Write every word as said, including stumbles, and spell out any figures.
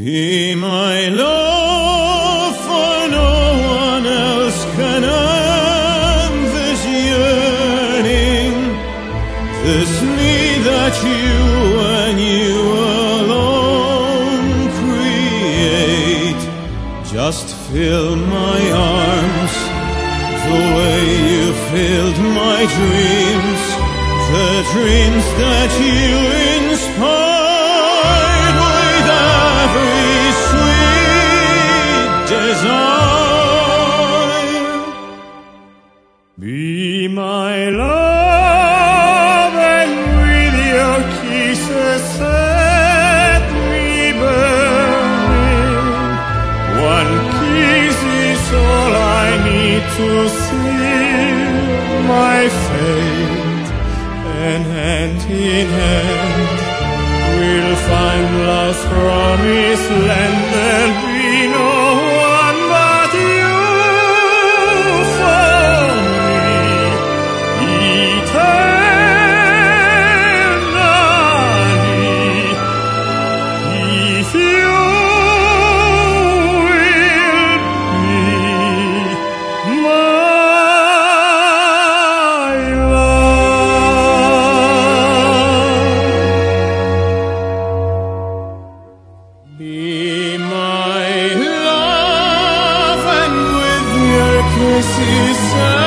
Be my love, for no one else can end this yearning, this need that you and you alone create. Just fill my arms the way you filled my dreams, the dreams that you inspired with every sweet desire. Be my love, and with your kisses set me burning. One kiss is all I need to seal my fate, and hand in hand we'll find love's promised land. There'll be no one but you for me, eternally, if you be my love, and with your kisses